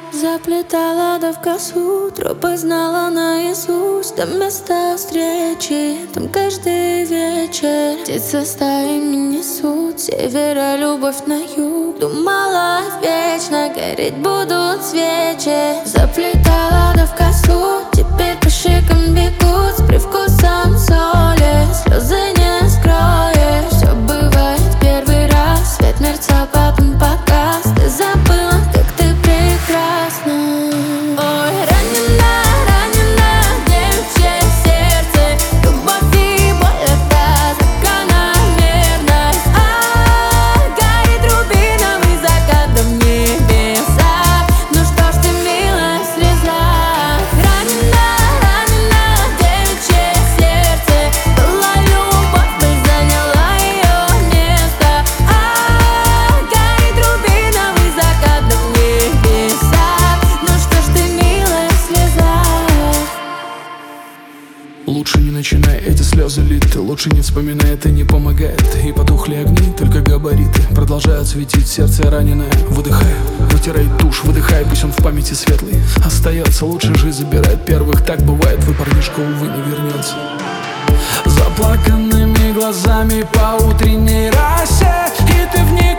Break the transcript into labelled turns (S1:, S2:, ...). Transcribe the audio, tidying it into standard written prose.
S1: Заплетала да в косу, тропы знала наизусть. Там места встречи, там каждый вечер птицы стаями несут севера любовь на юг. Думала, вечно гореть будут свечи. Заплетала да в косу, теперь по щекам бегут с привкусом соли. Слезы не скроешь, все бывает в первый раз. Свет мерцал, потом погас. Ты забыла, как ты прекрасна. Ой, ранена, ранена девичье сердце. Любовь и боль — это закономерность. Горит рубиновый закат в небесах. Ну что ж ты, милая, в слезах. Ранена, ранена девичье сердце. Была любовь, боль заняла ее место. Горит рубиновый закат в небесах. Ну что ж ты, милая, в слезах.
S2: Лучше не начинай эти слезы лить. Лучше не вспоминай, это не помогает. И потухли огни, только габариты продолжают светить, сердце раненое. Выдыхай, вытирай тушь, выдыхай, пусть он в памяти светлый остается. Лучше жизнь забирает первых, так бывает. Твой парнишка, увы, не вернется. Заплаканными глазами по утренней росе, и ты в ней